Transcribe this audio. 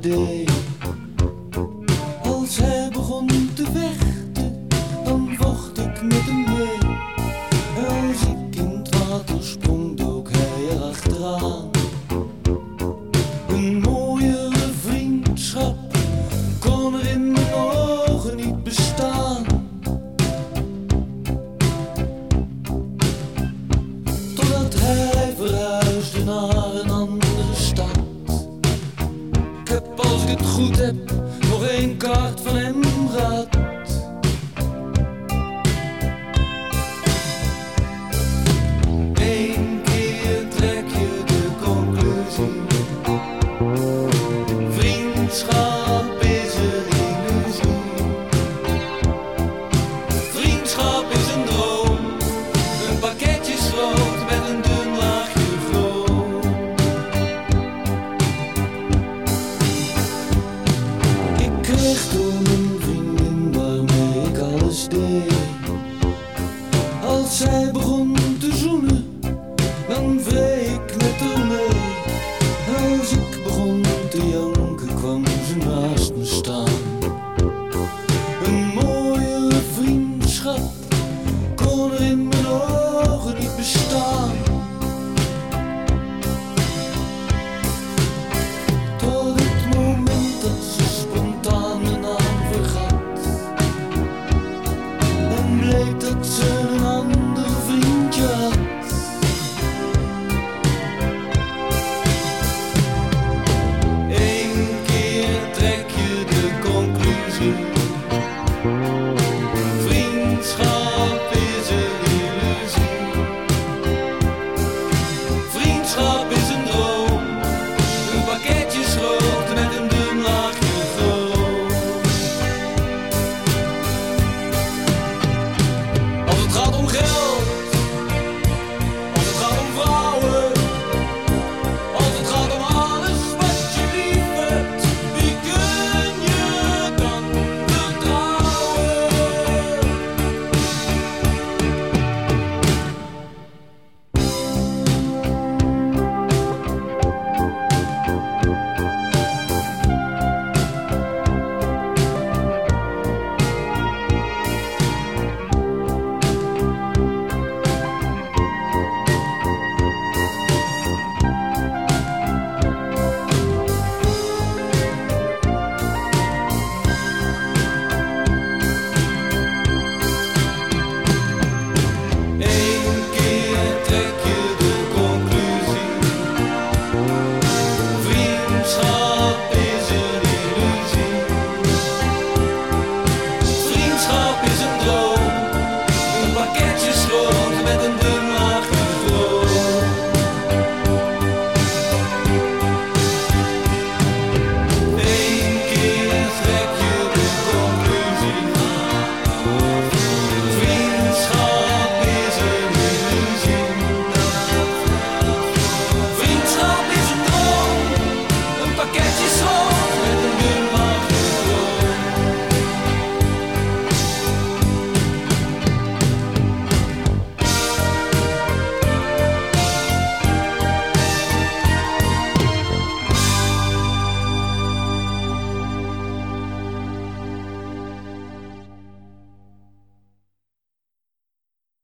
deed. Als hij begon te vechten, dan vocht ik met hem mee. Als ik in het water sprong, dook hij erachteraan. Een mooiere vriendschap kon er in mijn ogen niet bestaan. Totdat hij verhuisde naar een andere stad. Ik heb, als ik het goed heb, nog 1 kaart van hem gehad. Eén keer trek je de conclusie: vriendschap